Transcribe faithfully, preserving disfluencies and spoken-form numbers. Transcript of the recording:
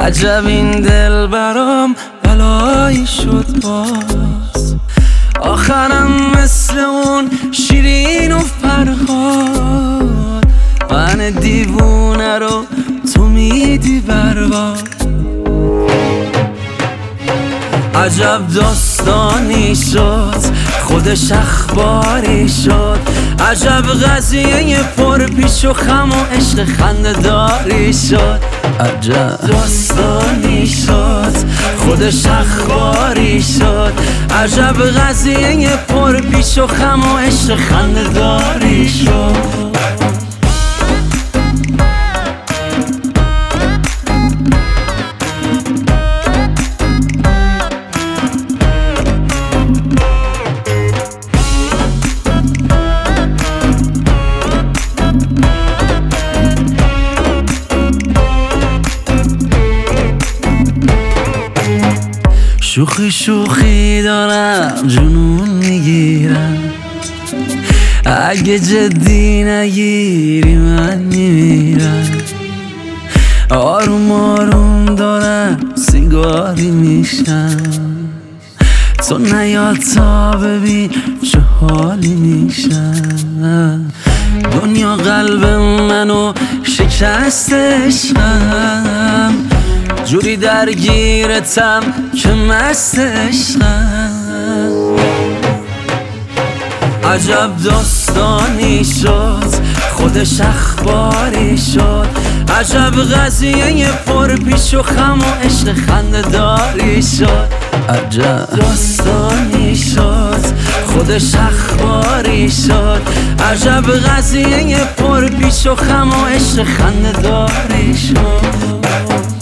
عجب این دل برام بلایی شد باز، آخرم مثل اون شیرین و فرهاد، من دیوونه رو تو میدی برباد. عجب داستانی شد خودش اخباری شد، عجب قضیه پر پیش و خم و عشق خنده‌داری شد. عجب داستانی شد خودش اخباری شد، عجب قضیه پر پیش و خم و عشق خنده‌داری شد. شوخی شوخی دارم جنون میگیرم، اگه جدی نگیری من میمیرم. آروم آروم دارم سیگاری میشم، تو نیاد تا ببین چه حالی میشم. دنیا قلب منو شکستشم، جوری درگیرتم که مست عشقم. عجب داستانی شد خودش اخباری شد، عجب قضیه پر پیش و خم و عشق خنده‌داری شد. عجب داستانی شد خودش اخباری شد، عجب قضیه پر پیش و خم و عشق خنده‌داری شد.